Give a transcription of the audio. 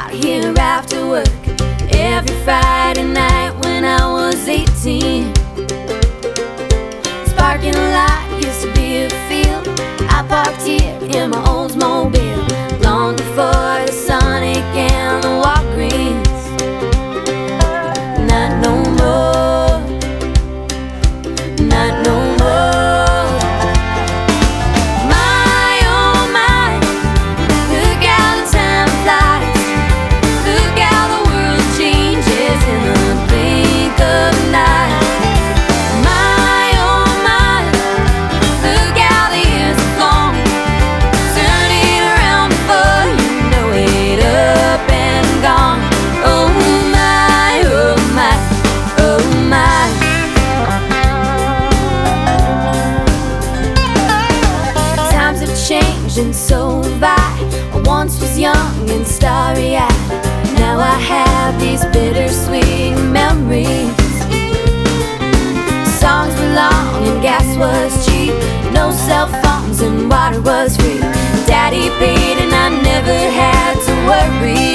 out here after work every Friday night when I was 18. This parking lot used to be a field. I parked here in my Oldsmobile long before the Sonic and the Walgreens. Not no more, not no more. My oh my, look how the time flies. Look how the world changes in the blink of an eye. My oh my, look how the years have gone, turning around before you know it, up and gone. Oh my, oh my, oh my. Times have changed and so have I. I once was young and starry-eyed. Now I have these bittersweet memories. Songs were long and gas was cheap. No cell phones and water was free. Daddy paid and I never had to worry.